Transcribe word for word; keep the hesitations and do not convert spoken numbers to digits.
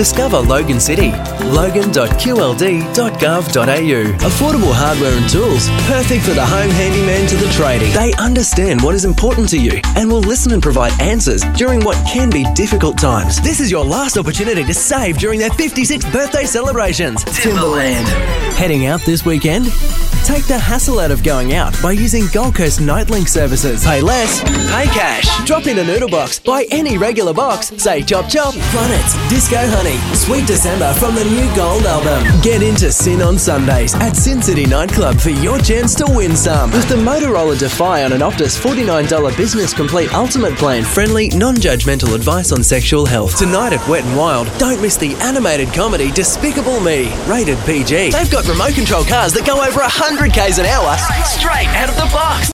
Discover Logan City. logan dot q l d dot gov dot a u. Affordable hardware and tools, perfect for the home handyman to the tradie. They understand what is important to you and will listen and provide answers during what can be difficult times. This is your last opportunity to save during their fifty-sixth birthday celebrations. Timberland. Heading out this weekend? Take the hassle out of going out by using Gold Coast Nightlink services. Pay less, pay cash. Drop in a noodle box, buy any regular box, say chop chop, Planets, Disco Honey, Sweet December from the new Gold album. Get into Sin on Sundays at Sin City Nightclub for your chance to win some. With the Motorola Defy on an Optus forty-nine dollars Business Complete Ultimate Plan, friendly, non-judgmental advice on sexual health. Tonight at Wet n Wild, don't miss the animated comedy Despicable Me, rated P G. They've got remote control cars that go over one hundred k's an hour straight out of the box.